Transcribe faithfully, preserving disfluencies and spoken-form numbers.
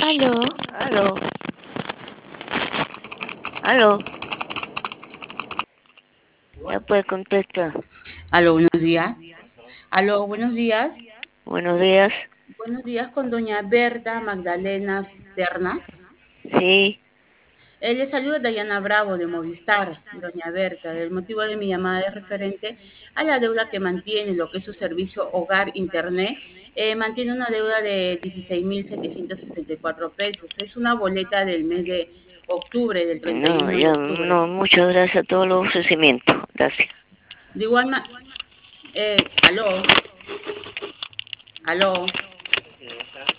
Aló, Aló, aló, ya puede contestar. Aló, buenos días. Aló, buenos días. Buenos días. Buenos días con doña Berta Magdalena Ternas. Sí, Eh, le saluda Dayana Bravo de Movistar, doña Berta. El motivo de mi llamada es referente a la deuda que mantiene lo que es su servicio Hogar Internet. Eh, mantiene una deuda de dieciséis mil setecientos sesenta y cuatro pesos. Es una boleta del mes de octubre, del treinta y no, uno de ya, octubre. no, muchas gracias a todos los ofrecimientos. Gracias. De igual manera, aló, aló.